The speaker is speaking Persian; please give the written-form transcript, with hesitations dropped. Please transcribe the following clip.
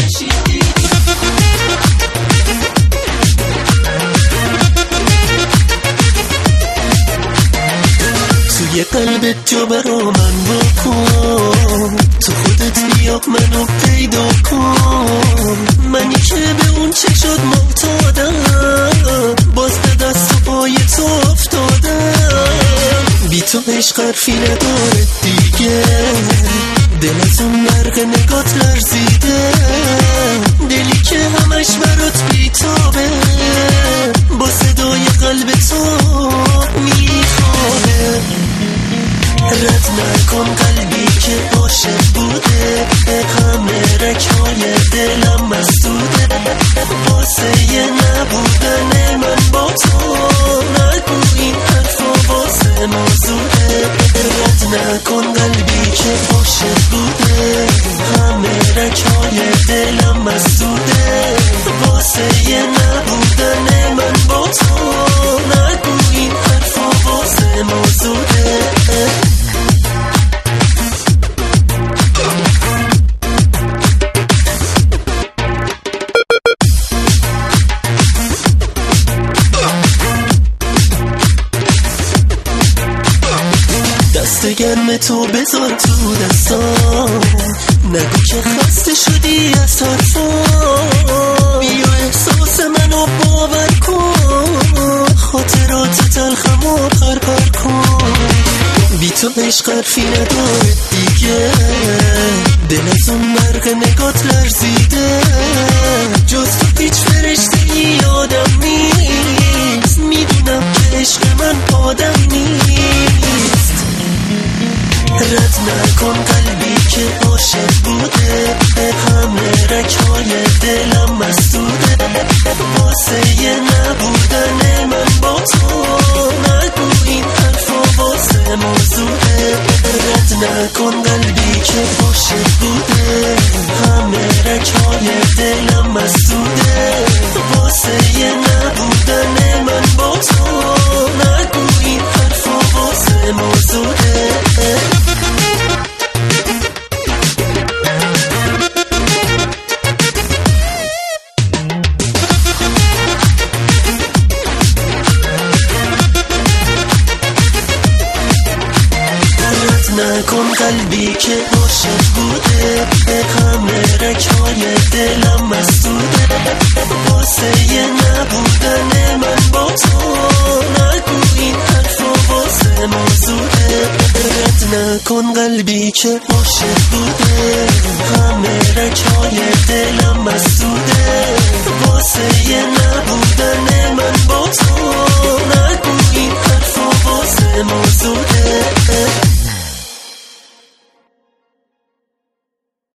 توی قلبت جا برا من بکن، تو خودت بیا منو پیدا کن. منی که به اون چشات محتادم، باز به دست و پای تو افتادم. بی تو عشق حرفی نداره دیگه، دل از اون مرگ نگات لرزیده. دلی که همش برات بیتابه، با صدای قلب تو میخواه. رد نکن قلبی که عاشق بوده، همه رگ‌های دلم مسدوده. واسه نبودن من با تو، نگو این حرفا واسه موضوعه. رد نکن قلبی که عاشق بوده، همه رگ‌های دلم مسدوده. واسه نبودن من با تو، نگو این حرفا واسه موضوعه. دست گرم تو بذار تو دستام، نگو که خسته شدی از حرفام. بیا احساس منو باور کن، خاطرات تلخمو پرپر کن. بی تو عشق حرفی نداره دیگه، دل از اون مرگ نگات لرزیده. جز تو هیچ فرشته‌ای آدم نیست، میدونم که عشق من آدم نیست. رد نکن قلبی که عاشق بوده، همه رگ‌های دلم مسدوده. واسه نبودن من با تو، نگو این حرفا واسه موضوعه. رد نکن قلبی که عاشق بوده، همه رگ‌های دلم مسدوده. واسه نبودن من با تو، نگو این حرفا واسه موضوعه. نکن قلبی که عاشق بوده، همه رگ‌های دلم مسدوده. واسه نبودن من با تو، نگو این حرفا واسه موضوعه. رد نکن قلبی که عاشق بوده، همه رگ‌های دلم مسدوده. واسه نبودن من با تو، نگو این حرفا واسه موضوعه.